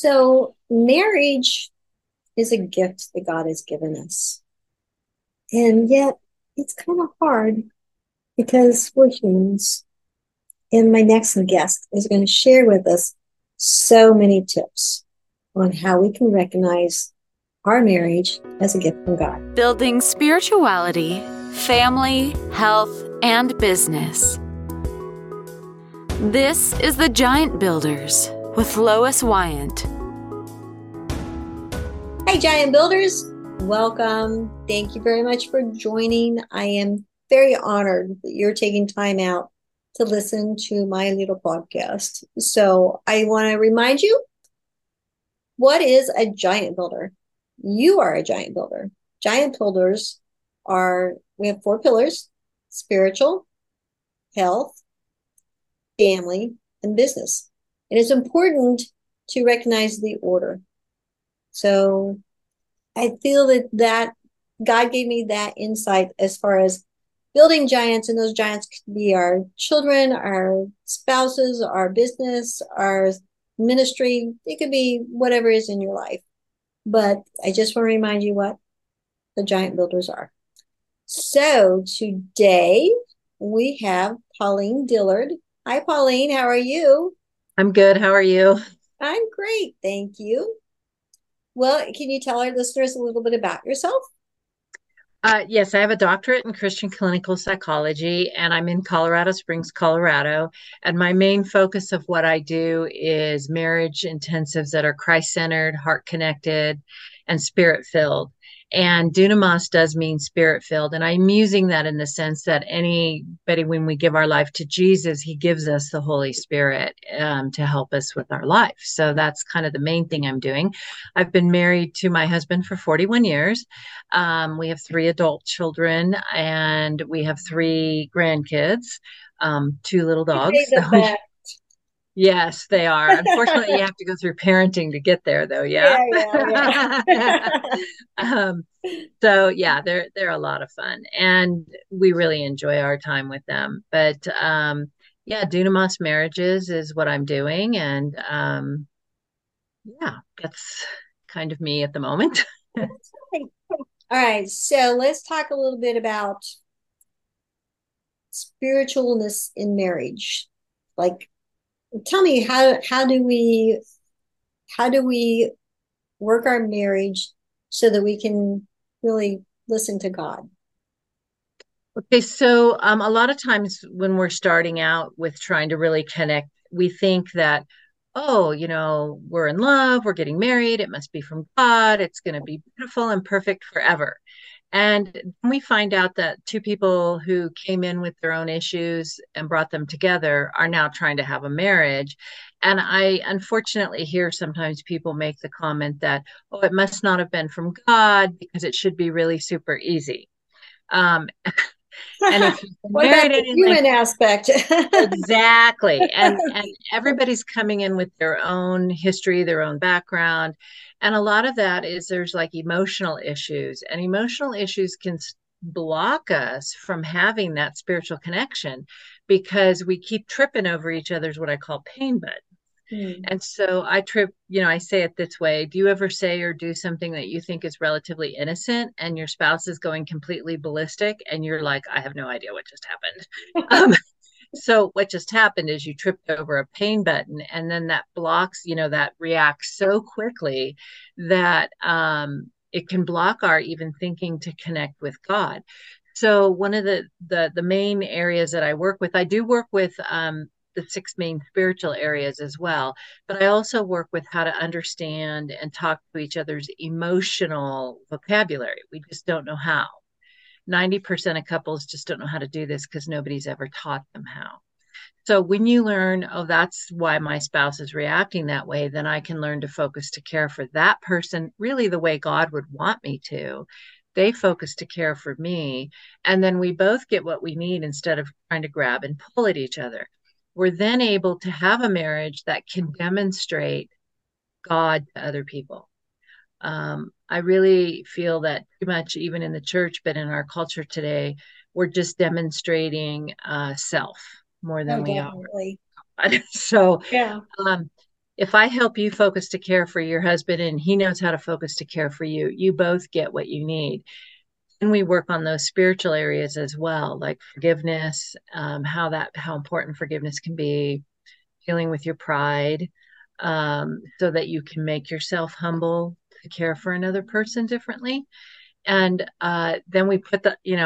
So, marriage is a gift that God has given us. And yet, it's kind of hard because we're humans. And my next guest is going to share with us so many tips on how we can recognize our marriage as a gift from God. Building spirituality, family, health, and business. This is The Giant Builders with Lois Wyant. Hi, Giant Builders. Welcome. Thank you very much for joining. I am very honored that you're taking time out to listen to my little podcast. So I want to remind you, what is a giant builder? You are a giant builder. Giant builders we have four pillars: spiritual, health, family, and business. And it's important to recognize the order. So I feel that God gave me that insight as far as building giants, and those giants could be our children, our spouses, our business, our ministry. It could be whatever is in your life. But I just want to remind you what the giant builders are. So today we have Pauline Dillard. Hi, Pauline. How are you? I'm good. How are you? I'm great. Thank you. Well, can you tell our listeners a little bit about yourself? Yes, I have a doctorate in Christian clinical psychology, and I'm in Colorado Springs, Colorado. And my main focus of what I do is marriage intensives that are Christ-centered, heart-connected, and spirit-filled. And dunamis does mean spirit-filled. And I'm using that in the sense that anybody, when we give our life to Jesus, he gives us the Holy Spirit to help us with our life. So that's kind of the main thing I'm doing. I've been married to my husband for 41 years. We have three adult children and we have three grandkids, two little dogs. The best. Yes, they are. Unfortunately, you have to go through parenting to get there, though. Yeah. Yeah. So yeah, they're a lot of fun, and we really enjoy our time with them. But yeah, dunamis marriages is what I'm doing, and yeah, that's kind of me at the moment. All right, so let's talk a little bit about spiritualness in marriage. Like, tell me how do we work our marriage so that we can really listen to God? Okay, so a lot of times when we're starting out with trying to really connect, we think that, oh, we're in love, we're getting married, it must be from God, it's going to be beautiful and perfect forever. And then we find out that two people who came in with their own issues and brought them together are now trying to have a marriage. And I unfortunately hear sometimes people make the comment that, oh, it must not have been from God because it should be really super easy. Um, and if you've been What about married the any length, human aspect? exactly. And everybody's coming in with their own history, their own background. And a lot of that is there's like emotional issues, and emotional issues can block us from having that spiritual connection because we keep tripping over each other's what I call pain buttons. And so I say it this way. Do you ever say or do something that you think is relatively innocent and your spouse is going completely ballistic and you're like, I have no idea what just happened? So what just happened is you tripped over a pain button, and then that blocks, that reacts so quickly that it can block our even thinking to connect with God. So one of the main areas that I work with, I do work with the six main spiritual areas as well, but I also work with how to understand and talk to each other's emotional vocabulary. We just don't know how. 90% of couples just don't know how to do this because nobody's ever taught them how. So when you learn, oh, that's why my spouse is reacting that way, then I can learn to focus to care for that person really the way God would want me to. They focus to care for me. And then we both get what we need instead of trying to grab and pull at each other. We're then able to have a marriage that can demonstrate God to other people. I really feel that too much, even in the church, but in our culture today, we're just demonstrating self more Oh, than we are. definitely. So Yeah. um, if I help you focus to care for your husband and he knows how to focus to care for you, you both get what you need. And we work on those spiritual areas as well, like forgiveness, how important forgiveness can be, dealing with your pride, so that you can make yourself humble to care for another person differently. And then we put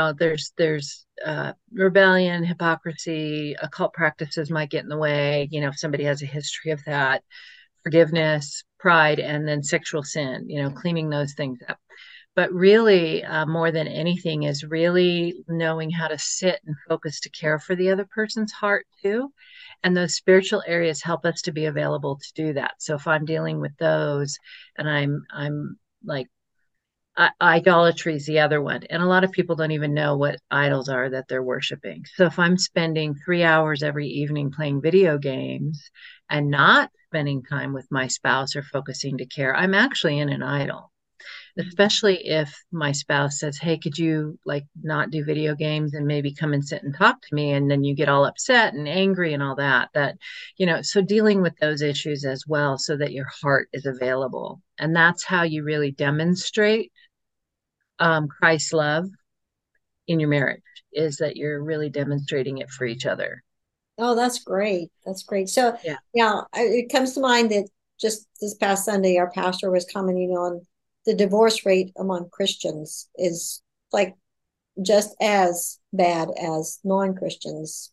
there's rebellion, hypocrisy, occult practices might get in the way. If somebody has a history of that, forgiveness, pride, and then sexual sin. Cleaning those things up. But really, more than anything, is really knowing how to sit and focus to care for the other person's heart too. And those spiritual areas help us to be available to do that. So if I'm dealing with those, and I'm like, idolatry is the other one. And a lot of people don't even know what idols are that they're worshiping. So if I'm spending 3 hours every evening playing video games and not spending time with my spouse or focusing to care, I'm actually in an idol. Especially if my spouse says, hey, could you like not do video games and maybe come and sit and talk to me? And then you get all upset and angry and all so dealing with those issues as well, so that your heart is available. And that's how you really demonstrate Christ's love in your marriage, is that you're really demonstrating it for each other. Oh, that's great. That's great. So, Yeah. yeah, it comes to mind that just this past Sunday, our pastor was commenting on the divorce rate among Christians is like just as bad as non-Christians.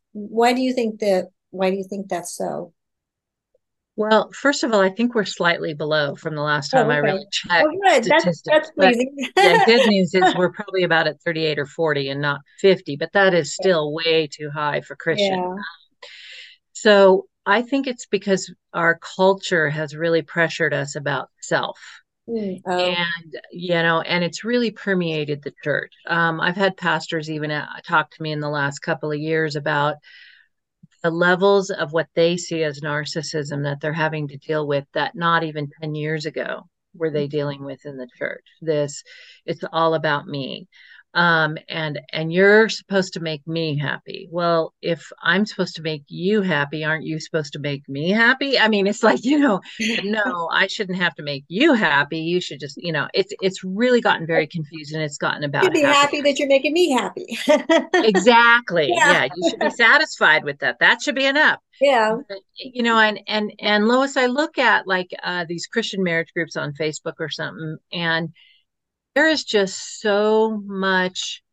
Why do you think that's so? Well, first of all, I think we're slightly below from the last time Oh, I okay. really checked Oh, good. That's statistics. But pleasing. yeah, good news is we're probably about at 38 or 40 and not 50, but that is still way too high for Christians. Yeah. So I think it's because our culture has really pressured us about self. Oh, And it's really permeated the church. I've had pastors even talk to me in the last couple of years about the levels of what they see as narcissism that they're having to deal with, that not even 10 years ago were they dealing with in the church. It's all about me. And you're supposed to make me happy. Well, if I'm supposed to make you happy, aren't you supposed to make me happy? I mean, it's like, no, I shouldn't have to make you happy. You should just, it's really gotten very confused, and it's gotten you'd about be happiness. happy that you're making me happy. Exactly. Yeah. Yeah, you should be satisfied with that. That should be enough. Yeah. But, and Lois, I look at like these Christian marriage groups on Facebook or something, and there is just so much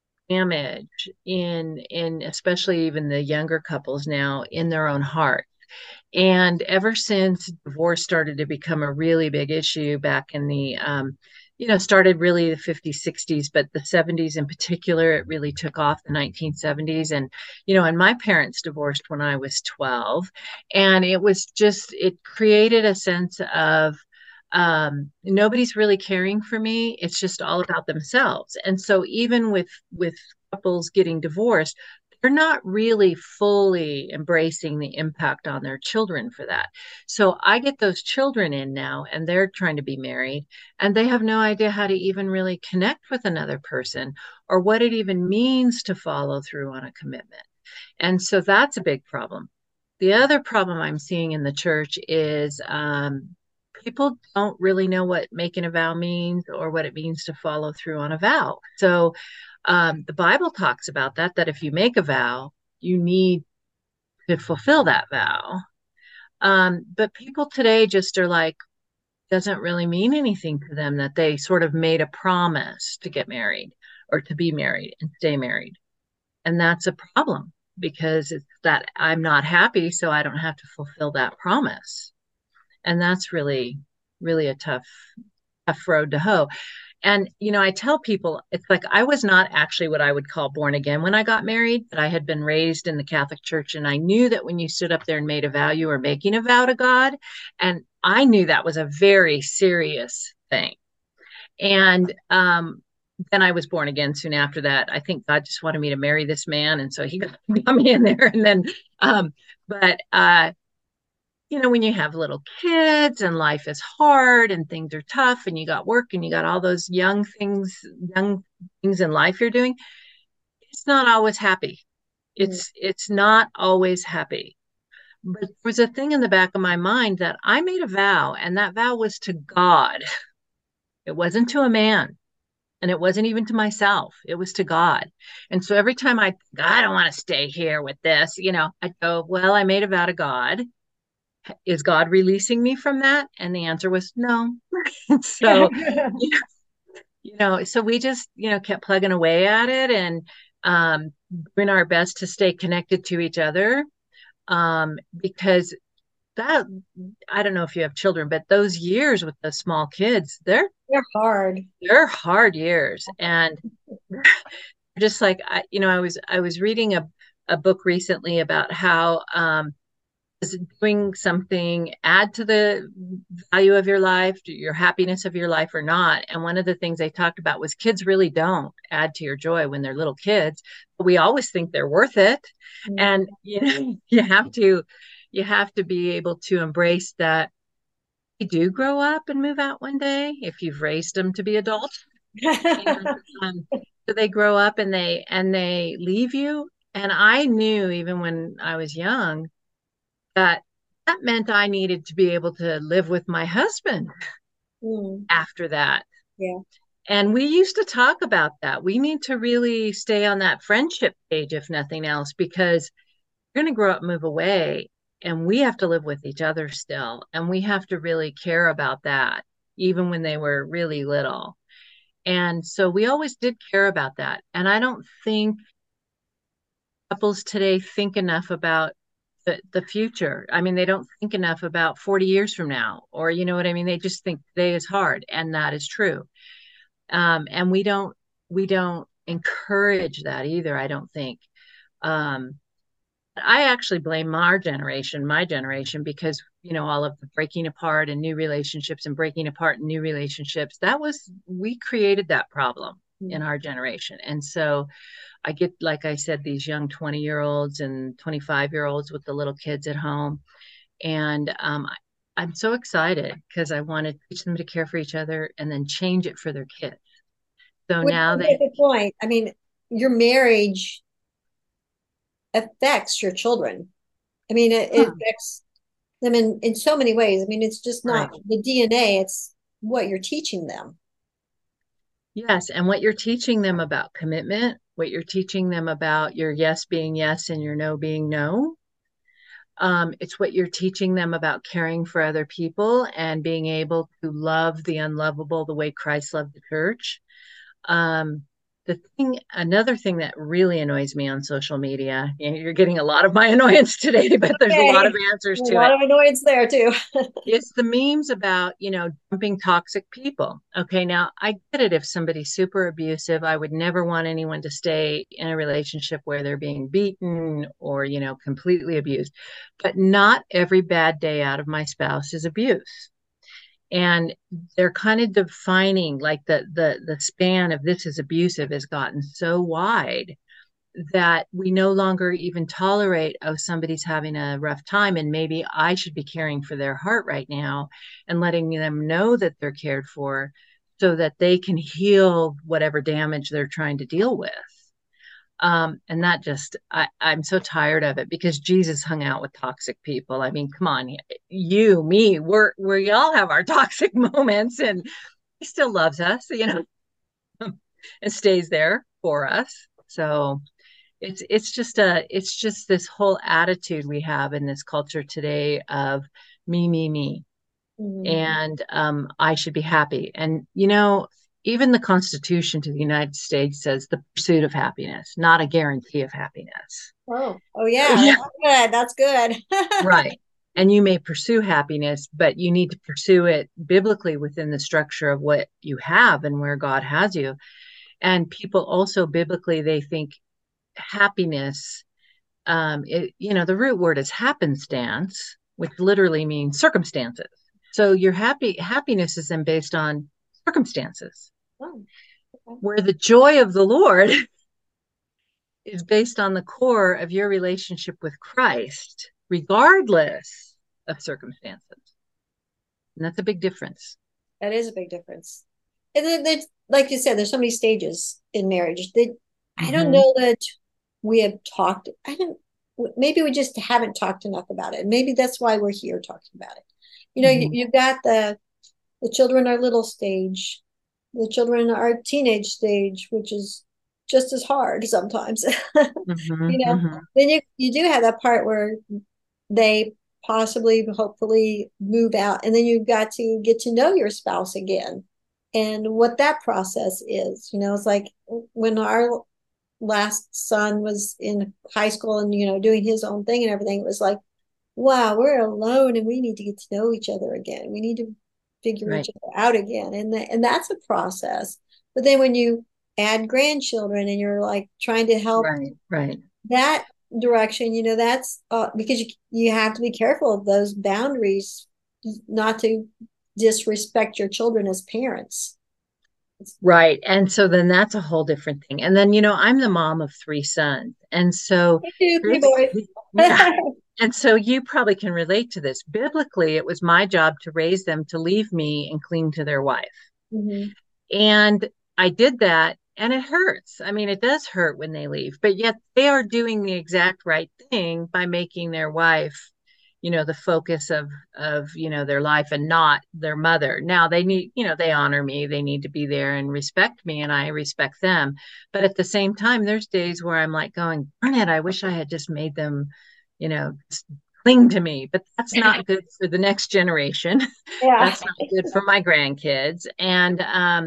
damage in especially even the younger couples now in their own heart. And ever since divorce started to become a really big issue back in the started really the 50s, 60s, but the 70s in particular, it really took off, the 1970s. And my parents divorced when I was 12. And it created a sense of nobody's really caring for me. It's just all about themselves. And so even with couples getting divorced, they're not really fully embracing the impact on their children for that. So I get those children in now, and they're trying to be married, and they have no idea how to even really connect with another person, or what it even means to follow through on a commitment. And so that's a big problem. The other problem I'm seeing in the church is people don't really know what making a vow means, or what it means to follow through on a vow. So the Bible talks about that if you make a vow, you need to fulfill that vow. But people today just are like, doesn't really mean anything to them that they sort of made a promise to get married or to be married and stay married. And that's a problem, because it's that I'm not happy, so I don't have to fulfill that promise. And that's really, really a tough road to hoe. And, I tell people, it's like I was not actually what I would call born again when I got married, but I had been raised in the Catholic Church. And I knew that when you stood up there and made a vow, you were making a vow to God. And I knew that was a very serious thing. And then I was born again soon after that. I think God just wanted me to marry this man. And so he got me in there. And then, but when you have little kids and life is hard and things are tough and you got work and you got all those young things in life you're doing, it's not always happy. It's not always happy. but there was a thing in the back of my mind that I made a vow, and that vow was to God. It wasn't to a man. And it wasn't even to myself, it was to God. And so every time I don't want to stay here with this, I go, well, I made a vow to God. Is God releasing me from that? And the answer was no. So, so we just, kept plugging away at it and doing our best to stay connected to each other. Because that, I don't know if you have children, but those years with the small kids, hard. They're hard years. And just like, I was reading a book recently about how does doing something add to the value of your life, your happiness of your life or not? And one of the things they talked about was kids really don't add to your joy when they're little kids, but we always think they're worth it. Mm-hmm. And you have to be able to embrace that they do grow up and move out one day if you've raised them to be adults. So they grow up and they leave you. And I knew even when I was young that meant I needed to be able to live with my husband after that. Yeah. And we used to talk about that. We need to really stay on that friendship page, if nothing else, because we're going to grow up and move away. And we have to live with each other still. And we have to really care about that, even when they were really little. And so we always did care about that. And I don't think couples today think enough about the future. I mean, they don't think enough about 40 years from now, or, you know what I mean? They just think today is hard. And that is true. And we don't encourage that either, I don't think. I actually blame my generation, because, all of the breaking apart and new relationships and breaking apart and new relationships, we created that problem in our generation. And so I get, like I said, these young 20-year-olds and 25-year-olds with the little kids at home. And I'm so excited because I want to teach them to care for each other and then change it for their kids. So now they the point. I mean, your marriage affects your children. I mean, it affects them in so many ways. I mean, it's just not the DNA, it's what you're teaching them. Yes. And what you're teaching them about commitment, what you're teaching them about your yes being yes and your no being no. It's what you're teaching them about caring for other people and being able to love the unlovable the way Christ loved the church. Another thing that really annoys me on social media, you're getting a lot of my annoyance today, but there's a lot of answers to it. A lot of annoyance there too. It's the memes about, dumping toxic people. Okay, now I get it. If somebody's super abusive, I would never want anyone to stay in a relationship where they're being beaten or, completely abused. But not every bad day out of my spouse is abuse. And they're kind of defining, like the span of this is abusive has gotten so wide that we no longer even tolerate, somebody's having a rough time and maybe I should be caring for their heart right now and letting them know that they're cared for so that they can heal whatever damage they're trying to deal with. And that I'm so tired of it because Jesus hung out with toxic people. I mean, come on, you, me, we all have our toxic moments, and he still loves us, and stays there for us. So it's just this whole attitude we have in this culture today of me. Mm-hmm. And I should be happy. And, even the Constitution to the United States says the pursuit of happiness, not a guarantee of happiness. Oh yeah. That's good. Right. And you may pursue happiness, but you need to pursue it biblically within the structure of what you have and where God has you. And people also biblically, they think happiness, the root word is happenstance, which literally means circumstances. So your happiness is then based on circumstances. Oh, okay. Where the joy of the Lord is based on the core of your relationship with Christ, regardless of circumstances. And that's a big difference. That is a big difference. And then, like you said, there's so many stages in marriage that I don't know that we have talked. maybe we just haven't talked enough about it. Maybe that's why we're here talking about it. Mhm. You've got the children are little stage, the children are teenage stage, which is just as hard sometimes. Mhm. you know, Mhm. then you do have that part where they possibly, hopefully move out, and then you've got to get to know your spouse again and what that process is. It's like when our last son was in high school and doing his own thing and everything, it was like, wow, we're alone and we need to get to know each other again. We need to figure each Right. other out again. And that's a process. But then when you add grandchildren and you're like trying to help Right. Right. that direction, that's because you have to be careful of those boundaries, not to disrespect your children as parents. Right. And so then that's a whole different thing. And then, I'm the mom of three sons. And so Me too, three this, boys. yeah. And so you probably can relate to this. Biblically, it was my job to raise them to leave me and cling to their wife. Mhm. And I did that, and it hurts. I mean, it does hurt when they leave, but yet they are doing the exact right thing by making their wife, the focus of their life and not their mother. Now they need, they honor me, they need to be there and respect me, and I respect them. But at the same time, there's days where I'm like going, darn it, I wish I had just made them, just cling to me. But that's not good for the next generation. Yeah. That's not good for my grandkids. And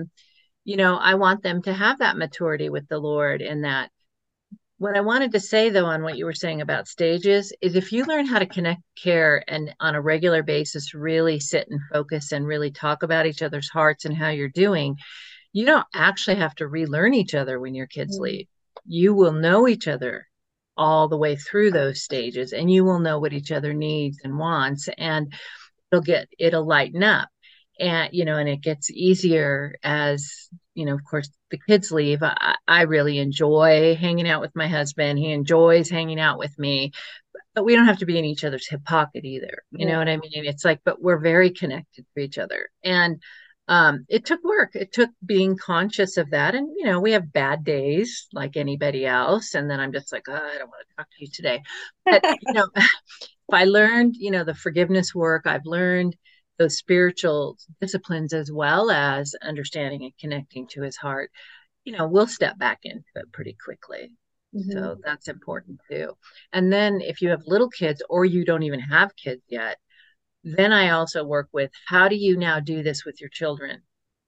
I want them to have that maturity with the Lord. And that what I wanted to say though on what you were saying about stages is if you learn how to connect care and on a regular basis really sit and focus and really talk about each other's hearts and how you're doing, you don't actually have to relearn each other when your kids Mhm. leave. You will know each other all the way through those stages, and you will know what each other needs and wants, and it'll lighten up. And and it gets easier as of course the kids leave. I really enjoy hanging out with my husband. He enjoys hanging out with me, but we don't have to be in each other's hip pocket either. You know Yeah. what I mean? It's like, but we're very connected to each other. And it took work. It took being conscious of that. And, we have bad days like anybody else. And then I'm just like, oh, I don't want to talk to you today. But, if I learned, the forgiveness work, I've learned those spiritual disciplines as well as understanding and connecting to his heart, we'll step back into it pretty quickly. Mhm. So that's important too. And then if you have little kids or you don't even have kids yet, then I also work with how do you now do this with your children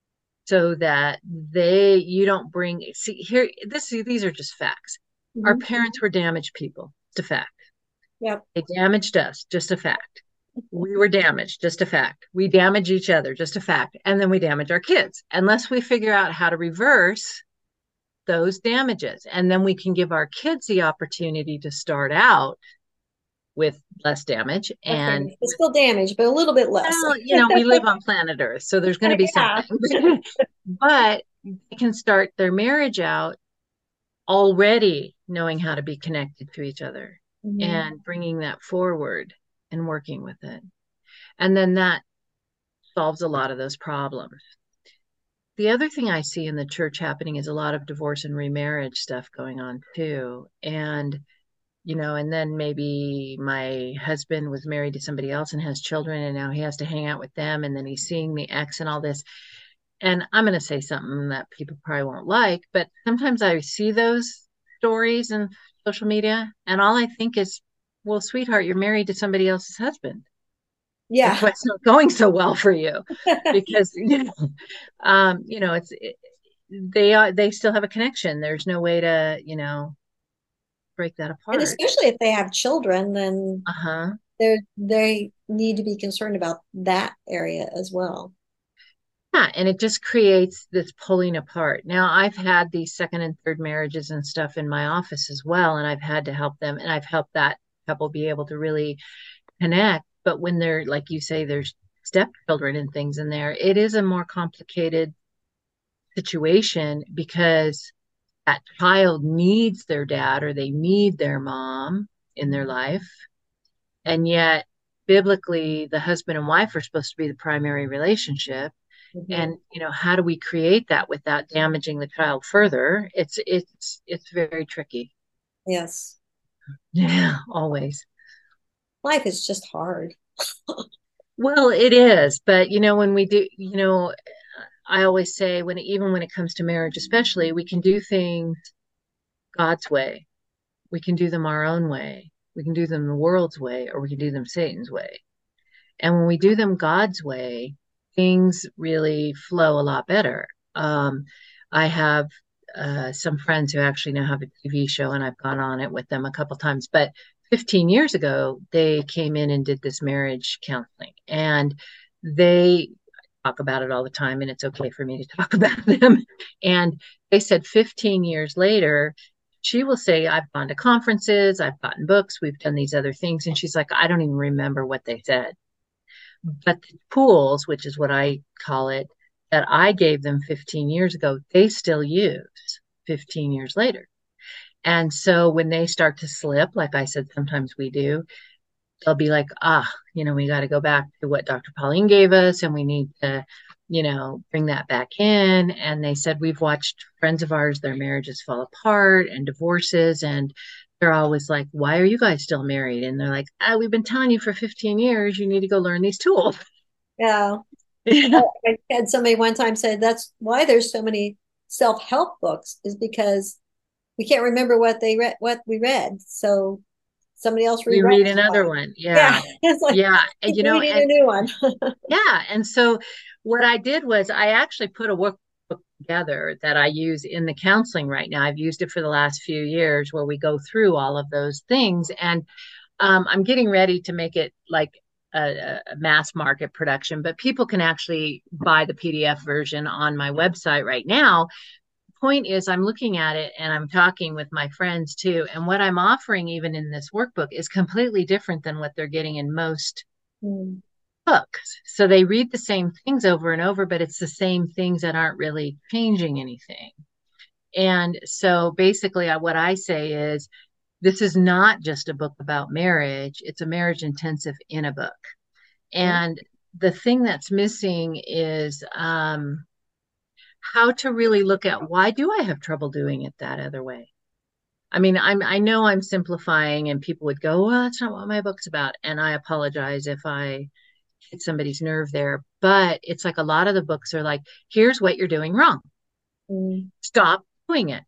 so that you don't bring, see here, these are just facts. Our Mhm. parents were damaged people. It's a fact. Yep. They damaged us, just a fact. We were damaged, just a fact. We damage each other, just a fact. And then we damage our kids. Unless we figure out how to reverse those damages. And then we can give our kids the opportunity to start out with less damage. Less And, damage. It's still damage, but a little bit less. well, we live on planet Earth, so there's going to be Yeah. something. But they can start their marriage out already knowing how to be connected to each other Mhm. and bringing that forward and working with it. And then that solves a lot of those problems. The other thing I see in the church happening is a lot of divorce and remarriage stuff going on too. And then maybe my husband was married to somebody else and has children, and now he has to hang out with them. And then he's seeing the ex and all this. And I'm going to say something that people probably won't like, but sometimes I see those stories in social media, and all I think is, well, sweetheart, you're married to somebody else's husband. That's Yeah. why it's not going so well for you, because they still have a connection. There's no way to break that And apart. especially if they have children, then Uh-huh. they need to be concerned about that area as well. Yeah, and it just creates this pulling apart. Now, I've had these second and third marriages and stuff in my office as well, and I've had to help them, and I've helped that couple be able to really connect. But when they're, like you say, there's stepchildren and things in there, it is a more complicated situation because that child needs their dad or they need their mom in their life. And yet, biblically, the husband and wife are supposed to be the primary relationship. Mhm. And how do we create that without damaging the child further? It's very tricky. Yes. Yeah, always. Life is just hard. Well, it is, but when we do, I always say even when it comes to marriage, especially, we can do things God's way. We can do them our own way. We can do them the world's way, or we can do them Satan's way. And when we do them God's way, things really flow a lot better. I have some friends who actually now have a TV show, and I've gone on it with them a couple times. But 15 years ago, they came in and did this marriage counseling, and they talk about it all the time, and it's okay for me to talk about them. And they said 15 years later, she will say, I've gone to conferences, I've gotten books, we've done these other things. And she's like, I don't even remember what they said. But the tools, which is what I call it, that I gave them 15 years ago, they still use 15 years later. And so when they start to slip, like I said, sometimes we do, they'll be like, we got to go back to what Dr. Pauline gave us, and we need to, bring that back in. And they said, we've watched friends of ours, their marriages fall apart and divorces. And they're always like, why are you guys still married? And they're like, we've been telling you for 15 years, you need to go learn these tools. Yeah. I had somebody one time say that's why there's so many self-help books is because we can't remember what we read. So somebody else We read rewrites another one. one. Yeah. Yeah. It's like Yeah. And, keep reading a new one. yeah. And so what I did was I actually put a workbook together that I use in the counseling right now. I've used it for the last few years where we go through all of those things. And I'm getting ready to make it like a mass market production, but people can actually buy the PDF version on my website right now. Point is, I'm looking at it and I'm talking with my friends too. And what I'm offering, even in this workbook, is completely different than what they're getting in most Mm. books. So they read the same things over and over, but it's the same things that aren't really changing anything. And so basically, what I say is, this is not just a book about marriage, it's a marriage intensive in a book. And the thing that's missing is how to really look at, why do I have trouble doing it that other way? I mean, I know I'm simplifying, and people would go, well, that's not what my book's about. And I apologize if I hit somebody's nerve there. But it's like a lot of the books are like, here's what you're doing wrong. Mm. Stop doing it.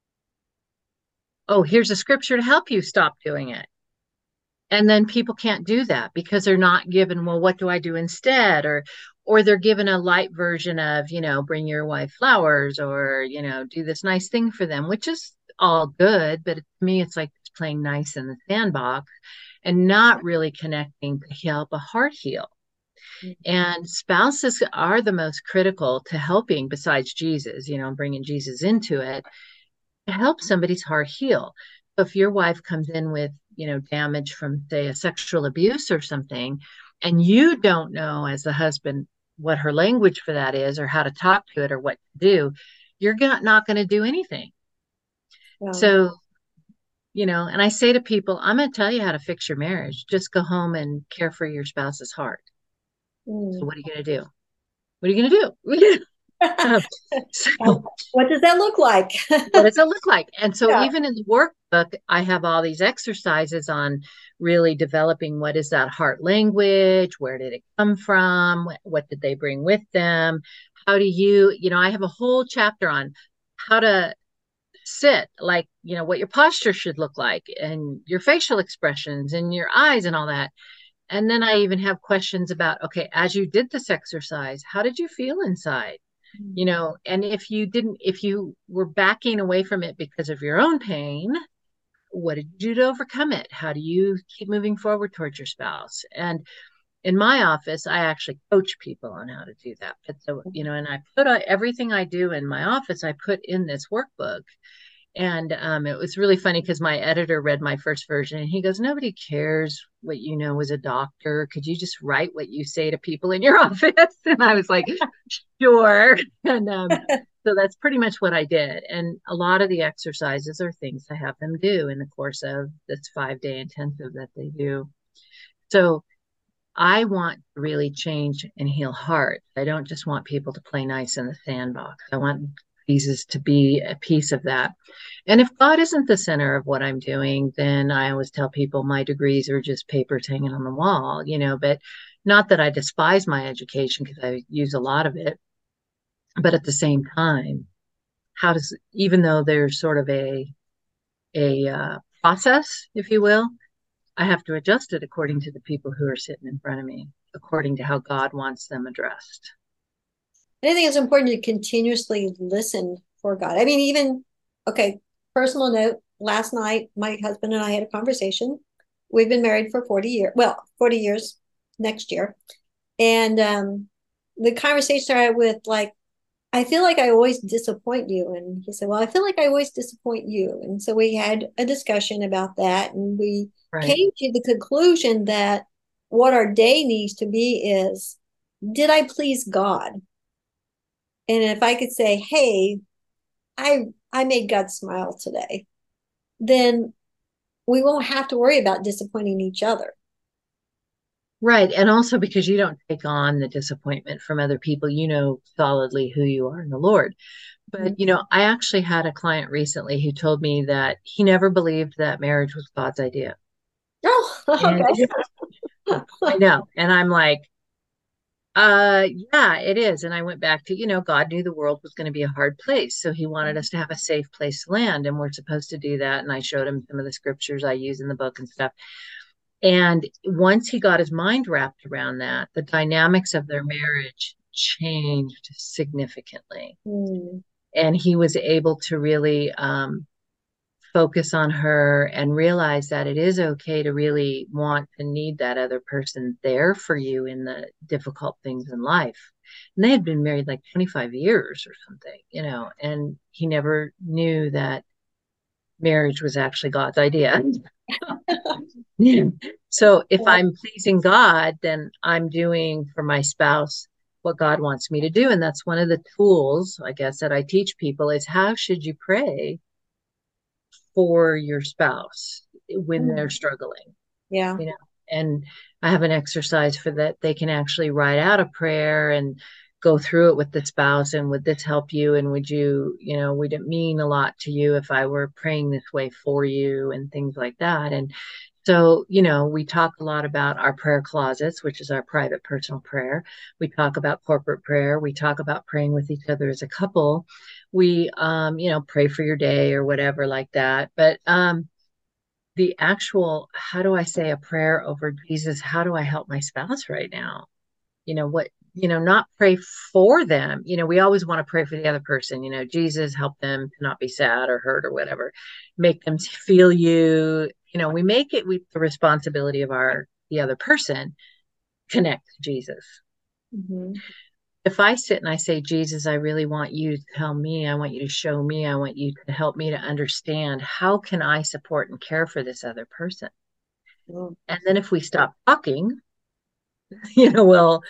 Oh, here's a scripture to help you stop doing it. And then people can't do that because they're not given, well, what do I do instead? Or they're given a light version of, bring your wife flowers, or, do this nice thing for them, which is all good. But to me, it's like playing nice in the sandbox and not really connecting to help a heart heal. And spouses are the most critical to helping, besides Jesus, bringing Jesus into it, to help somebody's heart heal. So if your wife comes in with, damage from, say, a sexual abuse or something, and you don't know as the husband what her language for that is, or how to talk to it, or what to do, you're not going to do anything. Yeah. So, and I say to people, I'm going to tell you how to fix your marriage. Just go home and care for your spouse's heart. So what are you going to do? What are you going to do? So What does that look like? what does it look like? And so Yeah. even in the workbook, I have all these exercises on really developing, what is that heart language? Where did it come from? What did they bring with them? How do you, I have a whole chapter on how to sit, like, what your posture should look like, and your facial expressions and your eyes and all that. And then I even have questions about, okay, as you did this exercise, how did you feel inside? And if you were backing away from it because of your own pain, what did you do to overcome it? How do you keep moving forward towards your spouse? And in my office, I actually coach people on how to do that. But so, and I put everything I do in my office, I put in this workbook. And it was really funny because my editor read my first version and he goes, nobody cares what you know as a doctor. Could you just write what you say to people in your office? And I was like, sure. And so that's pretty much what I did. And a lot of the exercises are things I have them do in the course of this 5-day intensive that they do. So I want to really change and heal hearts. I don't just want people to play nice in the sandbox. I want Jesus to be a piece of that. And if God isn't the center of what I'm doing, then I always tell people my degrees are just papers hanging on the wall, but not that I despise my education because I use a lot of it. But at the same time, even though there's sort of a process, if you will, I have to adjust it according to the people who are sitting in front of me, according to how God wants them addressed. And I think it's important to continuously listen for God. I mean, even, okay, personal note, last night, my husband and I had a conversation. We've been married for 40 years. Well, 40 years next year. And the conversation started with, like, I feel like I always disappoint you. And he said, well, I feel like I always disappoint you. And so we had a discussion about that. And we Right. came to the conclusion that what our day needs to be is, did I please God? And if I could say, hey, I made God smile today, then we won't have to worry about disappointing each other. Right. And also because you don't take on the disappointment from other people, you know solidly who you are in the Lord. But, I actually had a client recently who told me that he never believed that marriage was God's idea. Oh, And I okay. know. And I'm like, yeah, it is. And I went back to, God knew the world was going to be a hard place. So he wanted us to have a safe place to land. And we're supposed to do that. And I showed him some of the scriptures I use in the book and stuff. And once he got his mind wrapped around that, the dynamics of their marriage changed significantly. Hmm. And he was able to really focus on her and realize that it is okay to really want and need that other person there for you in the difficult things in life. And they had been married like 25 years or something, and he never knew that marriage was actually God's idea. Yeah. So if I'm pleasing God, then I'm doing for my spouse what God wants me to do. And that's one of the tools, I guess, that I teach people is how should you pray for your spouse when they're struggling, Yeah. you know? And I have an exercise for that. They can actually write out a prayer and go through it with the spouse. And would this help you? And would it mean a lot to you if I were praying this way for you and things like that? And so, we talk a lot about our prayer closets, which is our private personal prayer. We talk about corporate prayer. We talk about praying with each other as a couple. We, pray for your day or whatever like that. But the actual, how do I say a prayer over Jesus? How do I help my spouse right now? Not pray for them. We always want to pray for the other person, Jesus, help them to not be sad or hurt or whatever, make them feel you. We make it with the responsibility of the other person connect to Jesus. Mm-hmm. If I sit and I say, Jesus, I really want you to tell me, I want you to show me, I want you to help me to understand how can I support and care for this other person. Oh. And then if we stop talking, well,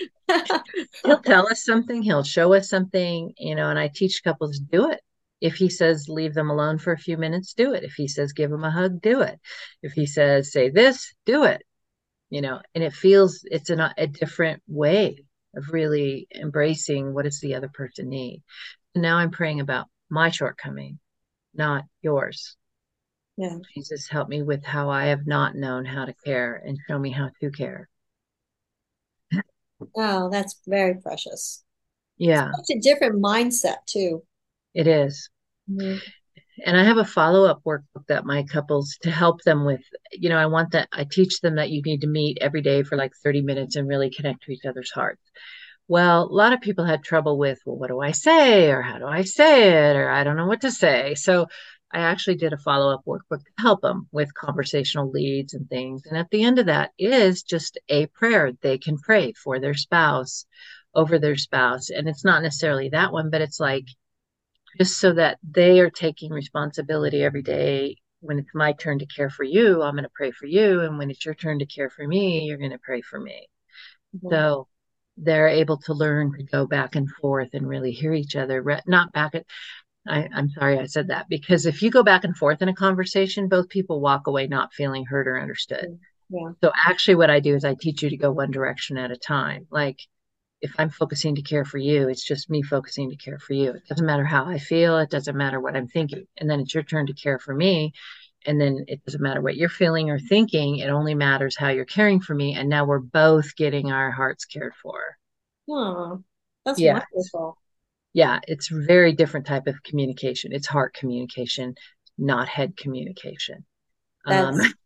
he'll tell us something, he'll show us something, and I teach couples do it. If he says leave them alone for a few minutes, do it. If he says give them a hug, do it. If he says say this, do it. And it feels it's a different way of really embracing what does the other person need. And now I'm praying about my shortcoming, not yours. Yeah. Jesus, help me with how I have not known how to care and show me how to care. Oh, that's very precious. Yeah, Such a different mindset too. it is. Mm-hmm. And I have a follow-up workbook that my couples to help them with, I teach them that you need to meet every day for like 30 minutes and really connect to each other's hearts. Well, a lot of people had trouble with, well, what do I say? Or how do I say it? Or I don't know what to say. So I actually did a follow-up workbook to help them with conversational leads and things. And at the end of that is just a prayer they can pray for their spouse, over their spouse. And it's not necessarily that one, but it's like, just so that they are taking responsibility every day. When it's my turn to care for you, I'm going to pray for you. And when it's your turn to care for me, you're going to pray for me. Mm-hmm. So they're able to learn to go back and forth and really hear each other, not back at, I'm sorry I said that, because if you go back and forth in a conversation, both people walk away not feeling heard or understood. Yeah. So actually what I do is I teach you to go one direction at a time. Like, if I'm focusing to care for you, it's just me focusing to care for you. It doesn't matter how I feel. It doesn't matter what I'm thinking. And then it's your turn to care for me. And then it doesn't matter what you're feeling or thinking. It only matters how you're caring for me. And now we're both getting our hearts cared for. Oh, that's Yeah. wonderful. Yeah. It's a very different type of communication. It's heart communication, not head communication. Um, That's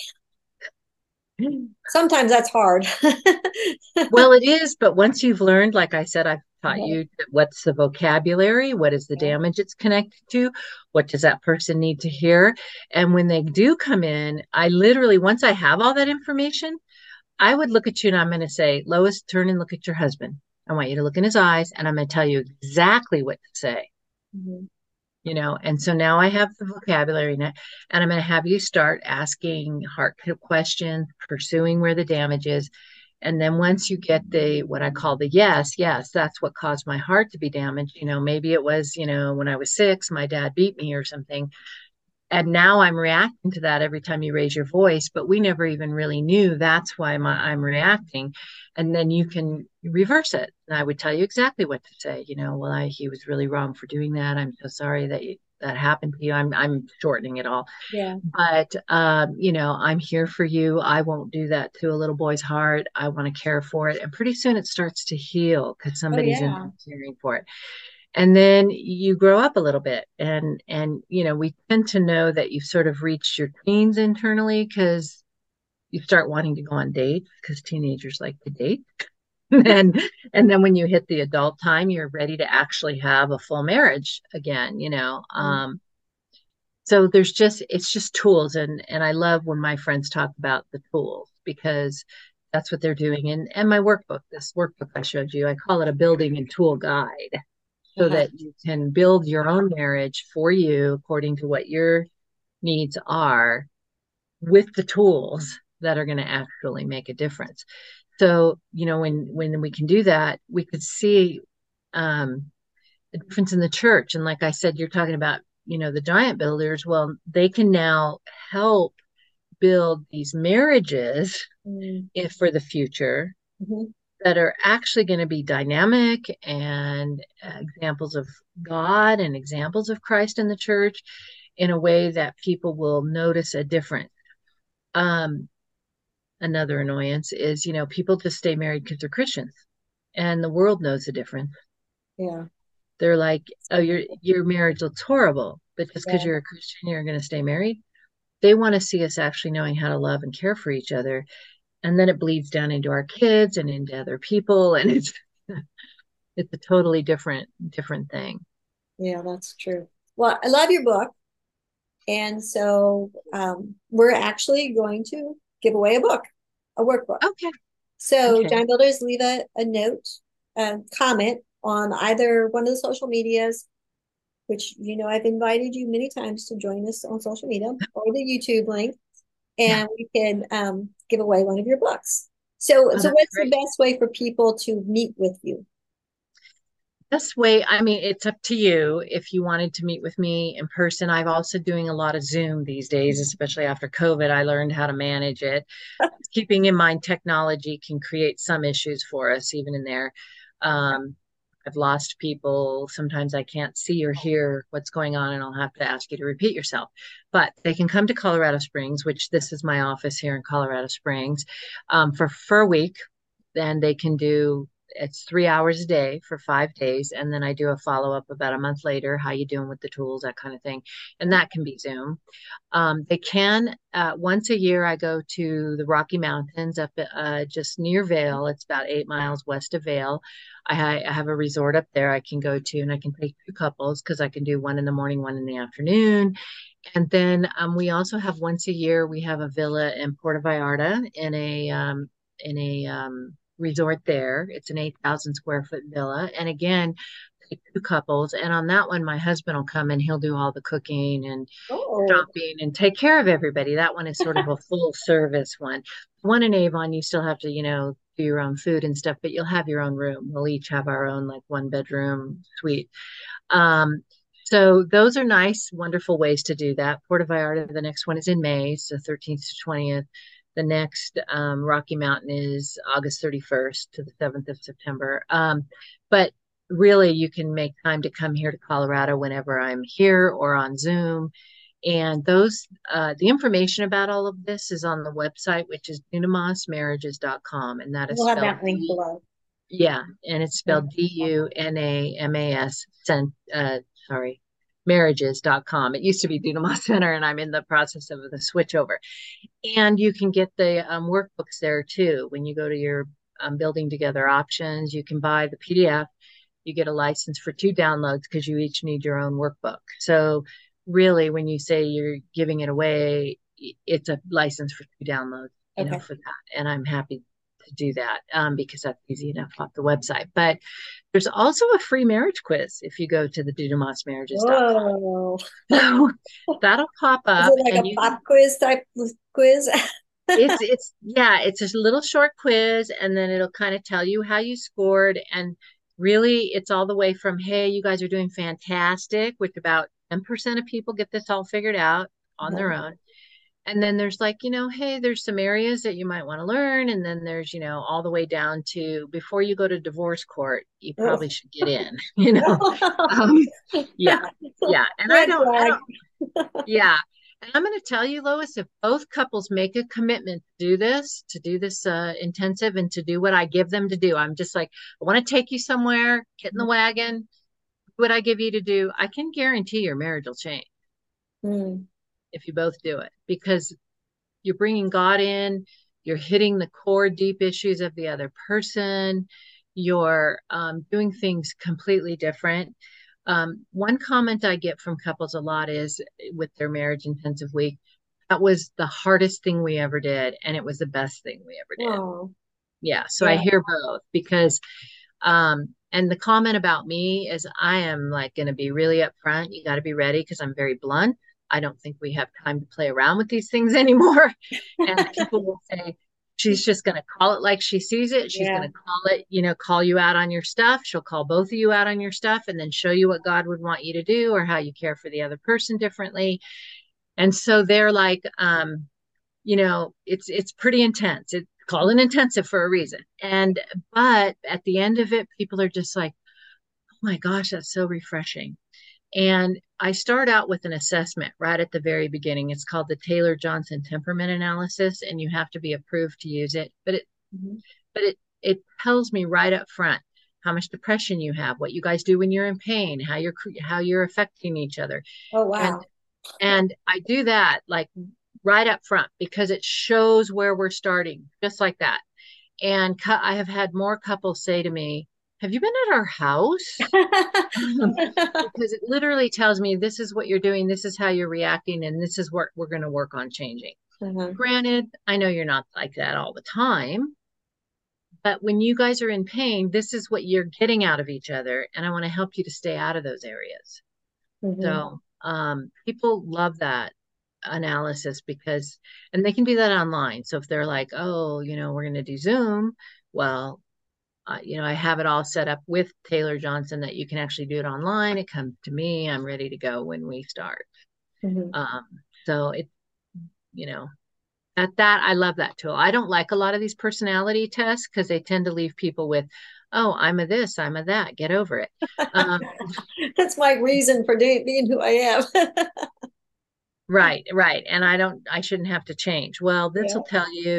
sometimes that's hard. Well, it is, but once you've learned, like I said, I've taught Yeah. you what's the vocabulary, what is the damage it's connected to, what does that person need to hear. And when they do come in, I literally, once I have all that information, I would look at you and I'm going to say, Lois, turn and look at your husband. I want you to look in his eyes and I'm going to tell you exactly what to say. Mhm. And so now I have the vocabulary now, and I'm going to have you start asking heart questions, pursuing where the damage is. And then once you get the what I call the yes, that's what caused my heart to be damaged. Maybe it was, when I was 6, my dad beat me or something. And now I'm reacting to that every time you raise your voice, but we never even really knew that's why I'm reacting. And then you can reverse it. And I would tell you exactly what to say. He was really wrong for doing that. I'm so sorry that happened to you. I'm shortening it all. Yeah. But I'm here for you. I won't do that to a little boy's heart. I want to care for it. And pretty soon it starts to heal because Oh, somebody's in yeah. there caring for it. And then you grow up a little bit, and we tend to know that you've sort of reached your teens internally because you start wanting to go on dates because teenagers like to date. and and then when you hit the adult time, you're ready to actually have a full marriage again. Mm. So it's just tools, and I love when my friends talk about the tools because that's what they're doing. And my workbook, this workbook I showed you, I call it a building and tool guide so Uh-huh. that you can build your own marriage for you according to what your needs are with the tools that are going to actually make a difference. So, when we can do that, we could see a difference in the church. And like I said, you're talking about, the giant builders. Well, they can now help build these marriages Mm. if for the future Mhm. that are actually going to be dynamic and examples of God and examples of Christ in the church in a way that people will notice a difference. Um, Another annoyance is, people just stay married because they're Christians, and the world knows the difference. Yeah. They're like, "Oh, your marriage looks horrible, but just because Yeah. you're a Christian, you're going to stay married." They want to see us actually knowing how to love and care for each other, and then it bleeds down into our kids and into other people, and it's a totally different thing. Yeah, that's true. Well, I love your book. And so we're actually going to give away a book, a workbook. Okay. So, Okay. Giant Builders, leave a note, a comment on either one of the social medias, which I've invited you many times to join us on social media or the YouTube link, Yeah. and we can give away one of your books. So, Oh, so that's what's the great. best way for people to meet with you? This way, I mean, it's up to you if you wanted to meet with me in person. I've also doing a lot of Zoom these days, especially after COVID. I learned how to manage it. Keeping in mind technology can create some issues for us, even in there. Um, I've lost people. Sometimes I can't see or hear what's going on, and I'll have to ask you to repeat yourself. But they can come to Colorado Springs, which this is my office here in Colorado Springs, for a week. Then they can do it's 3 hours a day for 5 days, and then I do a follow up about a month later. How you doing with the tools, that kind of thing, and that can be Zoom. They can once a year. I go to the Rocky Mountains up just near Vail. It's about 8 miles west of Vail. I have a resort up there I can go to, and I can take 2 couples because I can do one in the morning, one in the afternoon. And then we also have once a year we have a villa in Puerto Vallarta in a resort there. It's an 8,000 square foot villa, and again, 2 couples. And on that one, my husband will come and he'll do all the cooking and Oh, shopping and take care of everybody. That one is sort of a full service one. One in Avon, you still have to, do your own food and stuff, but you'll have your own room. We'll each have our own like 1 bedroom suite. Um, so those are nice, wonderful ways to do that. Puerto Vallarta, the next one is in May, so 13th to 20th. The next Rocky Mountain is August 31st to the 7th of September. But really, you can make time to come here to Colorado whenever I'm here or on Zoom. And the information about all of this is on the website, which is dunamasmarriages.com. And that is We'll have spelled that link below. yeah, and it's spelled DUNAMAS, sorry, marriages.com. It used to be Dunamas Center, and I'm in the process of the switch over. And you can get the workbooks there too. When you go to your building together options, you can buy the PDF. You get a license for 2 downloads because you each need your own workbook. So really, when you say you're giving it away, it's a license for 2 downloads, for that. And I'm happy to do that because that's easy enough off the website. But there's also a free marriage quiz if you go to the dunamasmarriages.com. Whoa. So that'll pop up. Is it like a pop quiz type quiz? It's a little short quiz, and then it'll kind of tell you how you scored. And really, it's all the way from, hey, you guys are doing fantastic, which about 10% of people get this all figured out on their own. And then there's like, hey, there's some areas that you might want to learn. And then there's, all the way down to before you go to divorce court, you probably should get in, yeah. And I don't, yeah. And I'm going to tell you, Lois, if both couples make a commitment to do this intensive and to do what I give them to do, I'm just like, I want to take you somewhere, get in the wagon, do what I give you to do. I can guarantee your marriage will change. If you both do it, because you're bringing God in, you're hitting the core deep issues of the other person, you're doing things completely different. One comment I get from couples a lot is with their marriage intensive week, that was the hardest thing we ever did, and it was the best thing we ever did. Oh. Yeah, so I hear both because and the comment about me is I am like going to be really upfront. You got to be ready because I'm very blunt. I don't think we have time to play around with these things anymore. And people will say, she's just going to call it like she sees it. She's going to call it, call you out on your stuff. She'll call both of you out on your stuff and then show you what God would want you to do or how you care for the other person differently. And so they're like, it's pretty intense. It's called an intensive for a reason. But at the end of it, people are just like, oh my gosh, that's so refreshing. And I start out with an assessment right at the very beginning. It's called the Taylor-Johnson Temperament Analysis, and you have to be approved to use it. But it tells me right up front how much depression you have, what you guys do when you're in pain, how you're affecting each other. Oh, wow. And I do that like right up front because it shows where we're starting, just like that. And I have had more couples say to me, have you been at our house? Because it literally tells me this is what you're doing, this is how you're reacting, and this is what we're going to work on changing. Granted, I know you're not like that all the time, but when you guys are in pain, this is what you're getting out of each other, and I want to help you to stay out of those areas. So people love that analysis and they can do that online. So if they're like, oh, we're going to do Zoom, well, I have it all set up with Taylor-Johnson that you can actually do it online. It comes to me. I'm ready to go when we start. So it, that I love that tool. I don't like a lot of these personality tests because they tend to leave people with, oh, I'm a this, I'm a that. Get over it. That's my reason for being who I am. Right. And I shouldn't have to change. Well, this will tell you,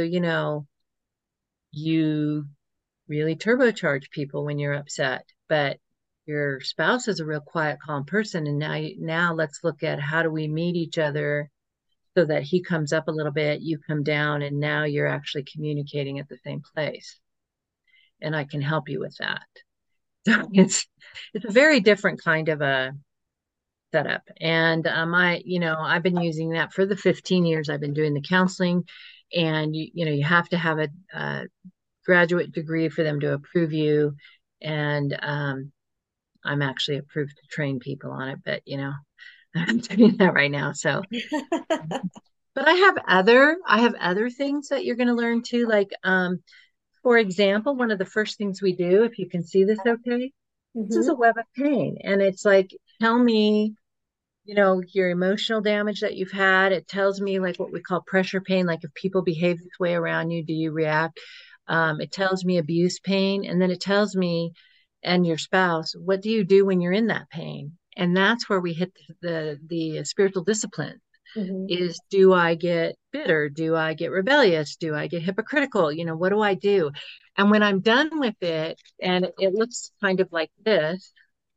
you really turbocharge people when you're upset, but your spouse is a real quiet, calm person. And now let's look at how do we meet each other so that he comes up a little bit, you come down, and now you're actually communicating at the same place. And I can help you with that. So it's a very different kind of a setup. And I've been using that for the 15 years I've been doing the counseling. And you have to have a graduate degree for them to approve you. And I'm actually approved to train people on it, but I'm doing that right now. So but I have other things that you're going to learn too. Like for example, one of the first things we do, if you can see this okay, this is a web of pain. And it's like, tell me your emotional damage that you've had. It tells me like what we call pressure pain. Like if people behave this way around you, do you react? It tells me abuse pain. And then it tells me, and your spouse, what do you do when you're in that pain? And that's where we hit the spiritual discipline Hmm. is, do I get bitter? Do I get rebellious? Do I get hypocritical? What do I do? And when I'm done with it, and it looks kind of like this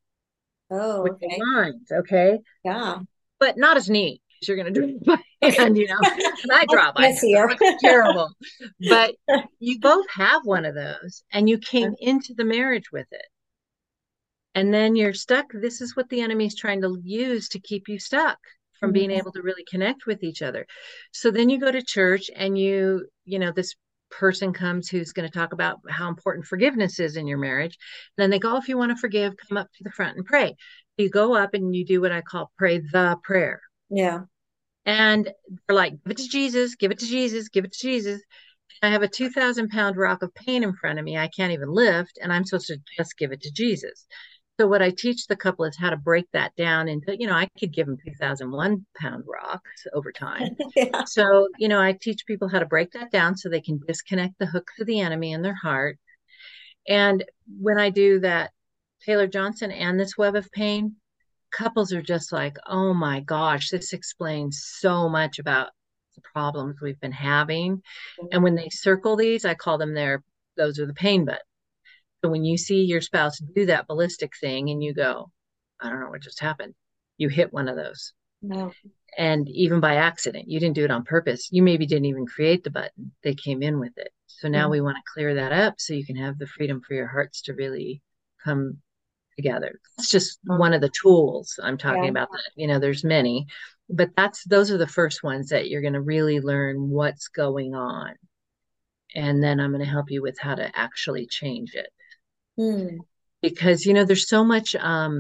Oh, with the okay. lines, okay? Yeah. But not as neat as you're going to do it by hand, and I That's draw by hand, so messier. it looks terrible. But you both have one of those, and you came into the marriage with it. And then you're stuck. This is what the enemy's trying to use to keep you stuck from being Mhm. able to really connect with each other. So then you go to church and this person comes who's going to talk about how important forgiveness is in your marriage. Then they go, if you want to forgive, come up to the front and pray. You go up and you do what I call pray the prayer. Yeah. And they're like, give it to Jesus, give it to Jesus, give it to Jesus. I have a 2,000-pound rock of pain in front of me. I can't even lift, and I'm supposed to just give it to Jesus. So what I teach the couple is how to break that down into, I could give them 2,001-pound rocks over time. Yeah. So, I teach people how to break that down so they can disconnect the hook to the enemy in their heart. And when I do that, Taylor Johnson and this web of pain, couples are just like, oh my gosh, this explains so much about the problems we've been having. And when they circle these, I call them those are the pain buttons. So when you see your spouse do that ballistic thing and you go, I don't know what just happened, you hit one of those. No. And even by accident, you didn't do it on purpose. You maybe didn't even create the button. They came in with it. So now Mhm. we want to clear that up so you can have the freedom for your hearts to really come together. It's just one of the tools I'm talking Yeah. about. There's many, but those are the first ones that you're going to really learn what's going on. And then I'm going to help you with how to actually change it. Hmm. Because, there's so much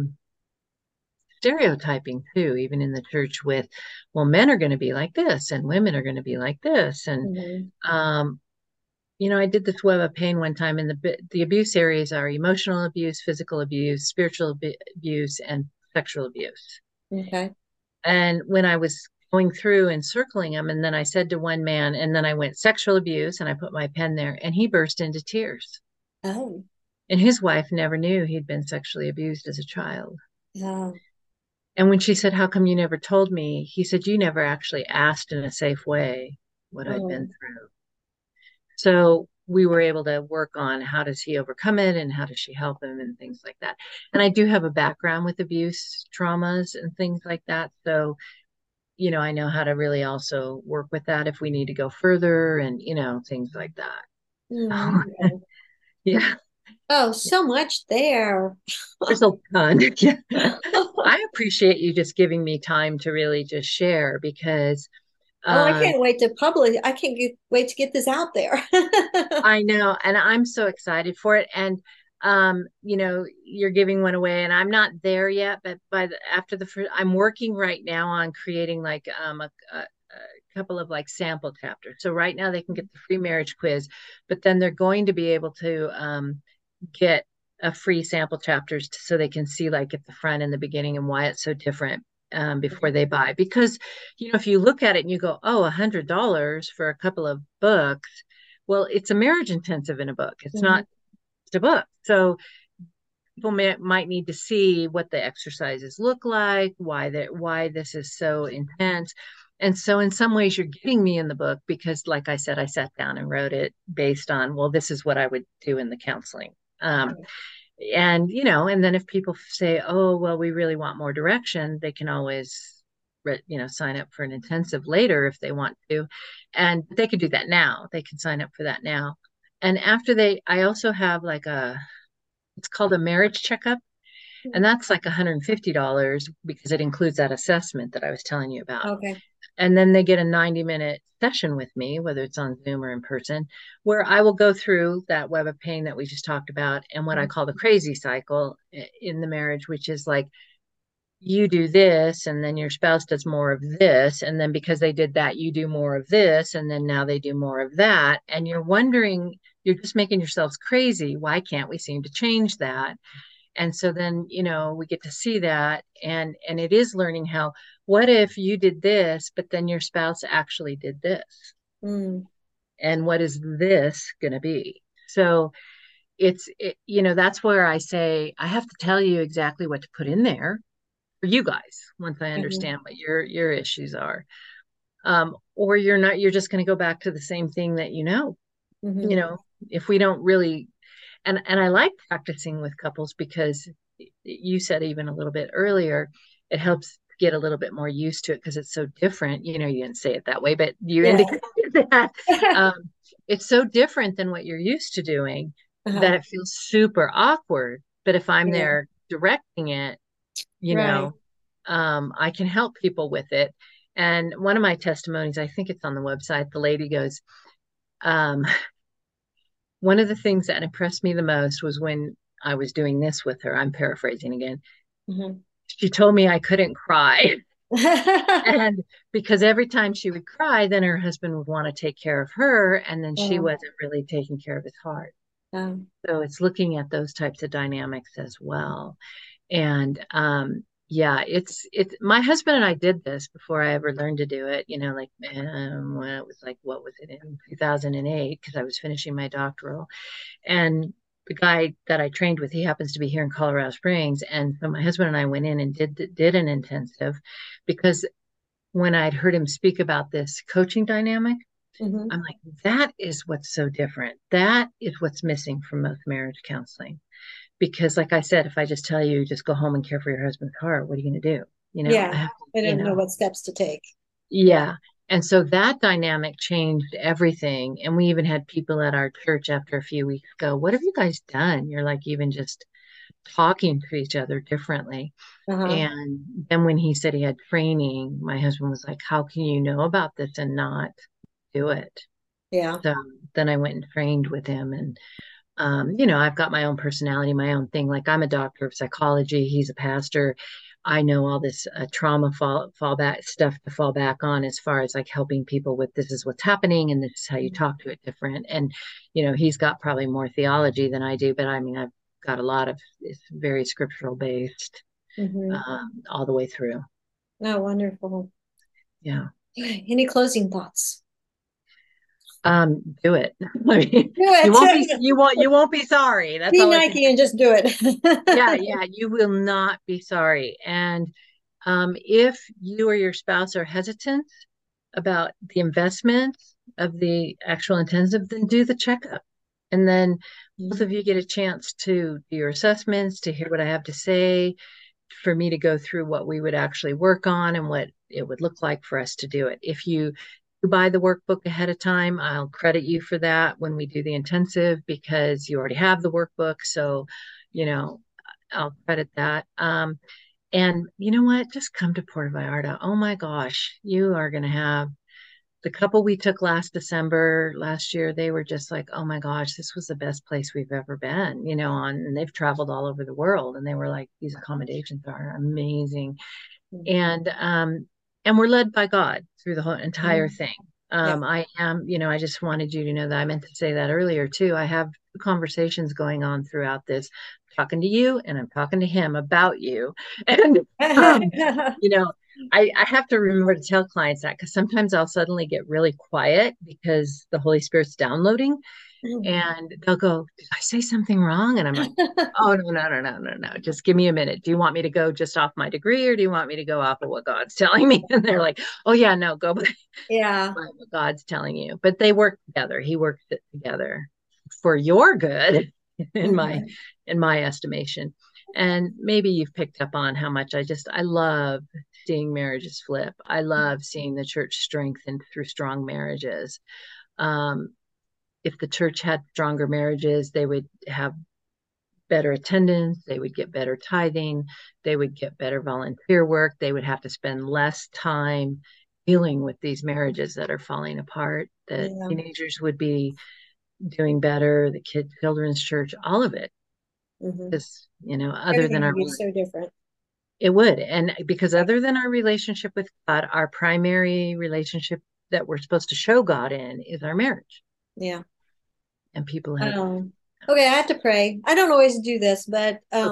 stereotyping too, even in the church with, well, men are going to be like this and women are going to be like this. And, Mhm. um, I did this web of pain one time, and the abuse areas are emotional abuse, physical abuse, spiritual abuse, and sexual abuse. Okay. And when I was going through and circling them, and then I said to one man, and then I went sexual abuse, and I put my pen there, and he burst into tears. Oh. And his wife never knew he'd been sexually abused as a child. Yeah. And when she said, how come you never told me? He said, you never actually asked in a safe way what I'd been Oh. through. So we were able to work on how does he overcome it and how does she help him and things like that. And I do have a background with abuse traumas and things like that. So, I know how to really also work with that if we need to go further and, things like that. Hmm. So, yeah, Oh, so much there. there's a ton. Yeah. I appreciate you just giving me time to really just share because Oh, I um, can't wait to publish. I can't wait to get this out there. I know, and I'm so excited for it. And you're giving one away, and I'm not there yet, but after the first, I'm working right now on creating like a couple of like sample chapters. So right now they can get the free marriage quiz, but then they're going to be able to get a free sample chapters so they can see like at the front and the beginning and why it's so different before they buy. Because if you look at it and you go, oh, $100 for a couple of books, well, it's a marriage intensive in a book. It's Mhm. not just a book. So people might need to see what the exercises look like, why this is so intense. And so in some ways you're getting me in the book because like I said, I sat down and wrote it based on, well, this is what I would do in the counseling. And and then if people say, oh, well, we really want more direction, they can always sign up for an intensive later if they want to. And they could do that now. They can sign up for that now. And after I also have like it's called a marriage checkup. And that's like $150 because it includes that assessment that I was telling you about. Okay. And then they get a 90-minute session with me, whether it's on Zoom or in person, where I will go through that web of pain that we just talked about and what I call the crazy cycle in the marriage, which is like you do this and then your spouse does more of this. And then because they did that, you do more of this. And then now they do more of that. And you're wondering, you're just making yourselves crazy. Why can't we seem to change that? And so then, we get to see that, and it is learning how, what if you did this, but then your spouse actually did this? Mm. And what is this going to be? So that's where I say I have to tell you exactly what to put in there for you guys once I Mhm. understand what your issues are. Or you're just going to go back to the same thing that you Mhm. know, if we don't really, and I like practicing with couples because you said even a little bit earlier, it helps get a little bit more used to it because it's so different. You didn't say it that way, but you Yeah. indicated that um, it's so different than what you're used to doing that Uh-huh. it feels super awkward. But if I'm Yeah. there directing it, you Right. know, I can help people with it. And one of my testimonies, I think it's on the website, the lady goes, um, one of the things that impressed me the most was when I was doing this with her. I'm paraphrasing again. Mhm. She told me I couldn't cry. And because every time she would cry, then her husband would want to take care of her. And then she Oh, wasn't really taking care of his heart. um, So it's looking at those types of dynamics as well. And yeah, it's my husband and I did this before I ever learned to do it, like when it was like, what was it, in 2008, because I was finishing my doctoral. And the guy that I trained with, he happens to be here in Colorado Springs. And so my husband and I went in and did an intensive, because when I'd heard him speak about this coaching dynamic, mhm. I'm like, that is what's so different. That is what's missing from most marriage counseling. Because, like I said, if I just tell you, just go home and care for your husband's heart, what are you going to do? I Yeah. have, I don't know what steps to take. Yeah. yeah. And so that dynamic changed everything. And we even had people at our church after a few weeks go, what have you guys done? You're like, even just talking to each other differently. Uh-huh. And then when he said he had training, my husband was like, how can you know about this and not do it? Yeah. So then I went and trained with him. And I've got my own personality, my own thing. Like, I'm a doctor of psychology. He's a pastor. I know all this trauma fallback stuff to fall back on, as far as like helping people with, this is what's happening and this is how you talk to it different. And, he's got probably more theology than I do, but I mean, I've got a lot of, it's very scriptural based, Hmm. all the way through. Oh, wonderful. Yeah. Any closing thoughts? Do it. I mean, Do it. you won't be sorry. That's Be all I can Nike and just do Yeah, it. yeah, you will not be sorry. And if you or your spouse are hesitant about the investment of the actual intensive, then do the checkup. And then both of you get a chance to do your assessments, to hear what I have to say, for me to go through what we would actually work on and what it would look like for us to do it. If you buy the workbook ahead of time, I'll credit you for that when we do the intensive, because you already have the workbook. So, you know, I'll credit that. And you know what? Just come to Puerto Vallarta. Oh my gosh, you are going to have, the couple we took last December last year, they were just like, oh my gosh, this was the best place we've ever been, and they've traveled all over the world. And they were like, these accommodations are amazing. And we're led by God through the whole entire Mhm. thing. Yeah. I am, I just wanted you to know that I meant to say that earlier too. I have conversations going on throughout this, talking to you and I'm talking to him about you. And, um, you know, I have to remember to tell clients that, because sometimes I'll suddenly get really quiet because the Holy Spirit's downloading, and they'll go, did I say something wrong? And I'm like, oh, no, no, no, no, no, no. Just give me a minute. Do you want me to go just off my degree, or do you want me to go off of what God's telling me? And they're like, oh, yeah, no, go by Yeah. what God's telling you. But they work together. He works it together for your good, in my Mhm. in my estimation. And maybe you've picked up on how much I love seeing marriages flip. I love seeing the church strengthened through strong marriages. Um, if the church had stronger marriages, they would have better attendance, they would get better tithing, they would get better volunteer work, they would have to spend less time dealing with these marriages that are falling apart. The Yeah. teenagers would be doing better, the children's church, all of it. Hmm. Because, other Everything than would be so different. it would. And because Yeah. other than our relationship with God, our primary relationship that we're supposed to show God in is our marriage. Yeah. And people have, Okay, I have to pray. I don't always do this, but okay.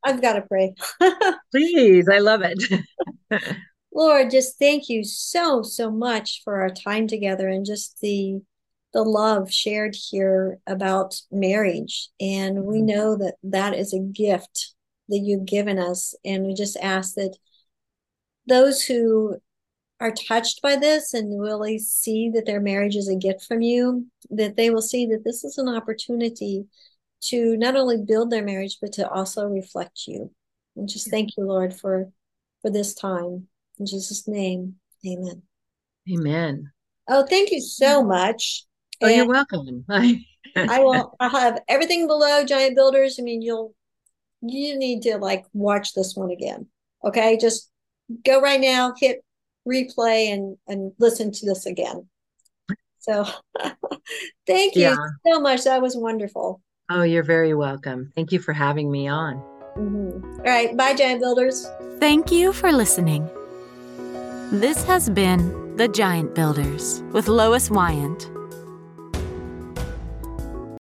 I've got to pray. Please, I love it. Lord, just thank you so, so much for our time together and just the love shared here about marriage. And we know that that is a gift that you've given us. And we just ask that those who are touched by this and really see that their marriage is a gift from you, that they will see that this is an opportunity to not only build their marriage, but to also reflect you. And just thank you, Lord, for this time. In Jesus' name, amen. Amen. Oh, thank you so much. Oh, you're And welcome. I'll have everything below Giant Builders. I mean, you need to like watch this one again. Okay. Just go right now, hit replay and listen to this again. So thank you Yeah. so much. That was wonderful. Oh, you're very welcome. Thank you for having me on. All right. Bye, Giant Builders. Thank you for listening. This has been The Giant Builders with Lois Wyant.